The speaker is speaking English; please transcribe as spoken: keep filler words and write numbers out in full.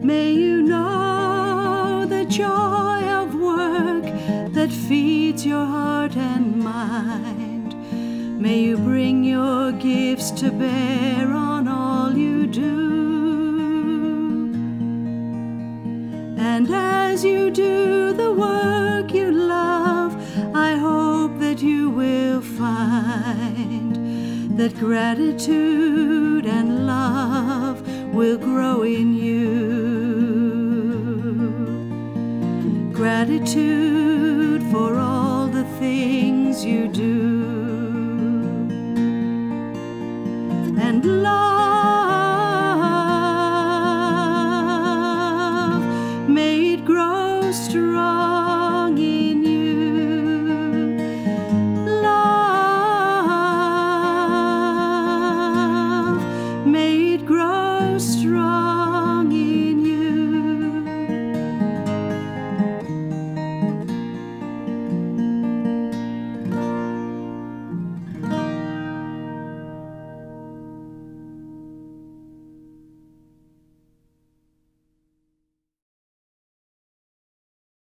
May you know the joy of work that feeds your heart and mind. May you bring your gifts to bear on all you do. And as you do the work you love, I hope that you will find that gratitude and love will grow in you. Gratitude for all the things you do, and love